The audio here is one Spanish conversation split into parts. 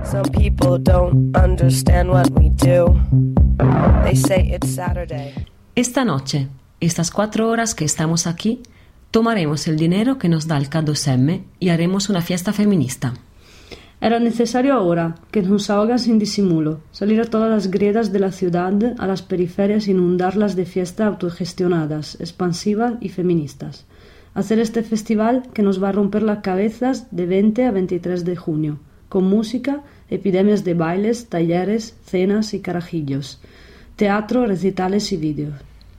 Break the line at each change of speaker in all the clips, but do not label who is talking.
Some people don't understand what we do. They say it's Saturday.
Esta noche, estas 4 horas que estamos aquí, tomaremos el dinero que nos da el K2M y haremos una fiesta feminista.
Era necesario ahora que nos salga sin disimulo, salir a todas las grietas de la ciudad, a las periferias, inundarlas de fiestas autogestionadas, expansivas y feministas. Hacer este festival que nos va a romper las cabezas de 20 a 23 de junio, con música, epidemias de bailes, talleres, cenas y carajillos, teatro, recitales y vídeos.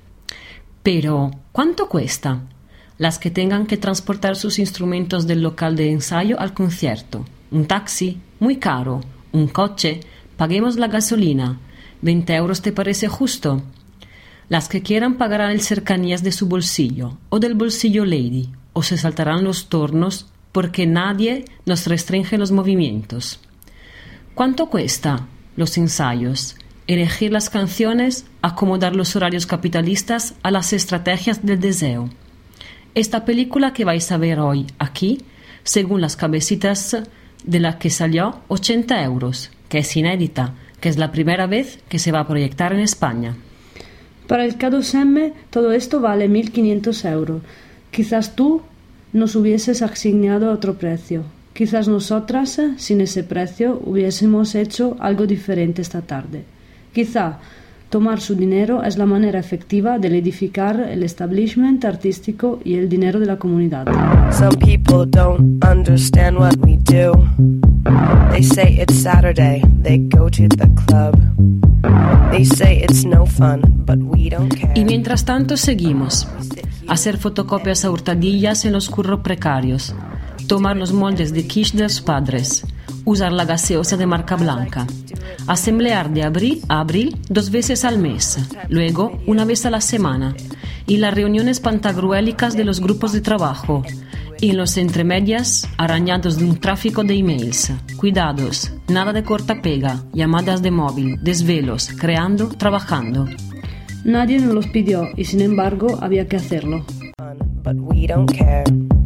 Pero, ¿cuánto cuesta? Las que tengan que transportar sus instrumentos del local de ensayo al concierto. Un taxi, muy caro. Un coche, paguemos la gasolina. 20 euros te parece justo. Las que quieran pagarán el cercanías de su bolsillo o del bolsillo Lady, o se saltarán los turnos porque nadie nos restringe los movimientos. ¿Cuánto cuesta los ensayos? Elegir las canciones, acomodar los horarios capitalistas a las estrategias del deseo. Esta película que vais a ver hoy aquí, según las cabecitas de la que salió 80 euros, que es inédita, que es la primera vez que se va a proyectar en España.
Para el K2M todo esto vale 1.500 euros. Quizás tú nos hubieses asignado otro precio. Quizás nosotras, sin ese precio, hubiésemos hecho algo diferente esta tarde. Quizá tomar su dinero es la manera efectiva de edificar el establishment artístico y el dinero de la comunidad.
Some people don't understand what we do. They say it's Saturday, they go to the club. They say it's no fun, but we don't care.
Y mientras tanto seguimos. Hacer fotocopias a hurtadillas en los curros precarios. Tomar los moldes de quiche de los padres. Usar la gaseosa de marca blanca. Asamblear de abril a abril 2 veces al mes, luego 1 vez a la semana, y las reuniones pantagruélicas de los grupos de trabajo, y en los entremedias arañados de un tráfico de emails. Cuidados, nada de corta-pega, llamadas de móvil, desvelos, creando, trabajando.
Nadie nos los pidió y sin embargo había que hacerlo.
But we don't care.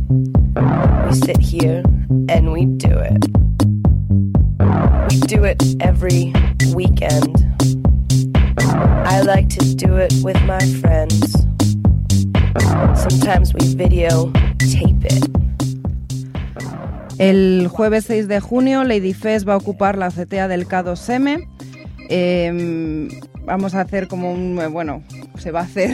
We sit here and we do it. We do it every weekend. I like to do it with my friends. Sometimes we videotape it.
El jueves 6 de junio, Lady Fest va a ocupar la azotea del K2M. Vamos a hacer como se va a hacer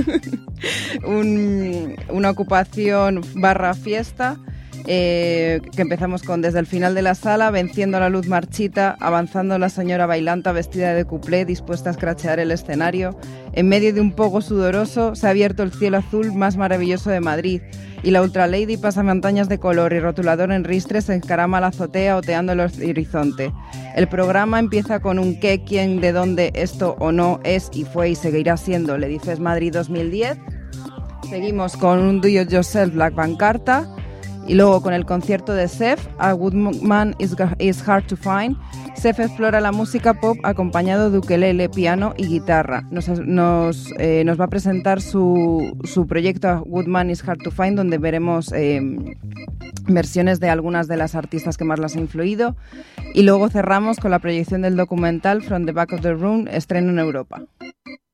una ocupación / fiesta. Que empezamos con desde el final de la sala, venciendo la luz marchita, avanzando la señora bailanta vestida de cuplé, dispuesta a escrachear el escenario. En medio de un pogo sudoroso se ha abierto el cielo azul más maravilloso de Madrid y la Ultra Lady pasamontañas de color y rotulador en ristre se encarama a la azotea oteando el horizonte. El programa empieza con un qué, quién, de dónde, esto o no es y fue y seguirá siendo Lady Fest Madrid 2010. Seguimos con un Do It Yourself Black Pancarta. Y luego con el concierto de Seth, A Good Man is Hard to Find. Seth explora la música pop acompañado de ukelele, piano y guitarra. Nos va a presentar su proyecto A Good Man is Hard to Find, donde veremos versiones de algunas de las artistas que más las han influido. Y luego cerramos con la proyección del documental From the Back of the Room, estreno en Europa.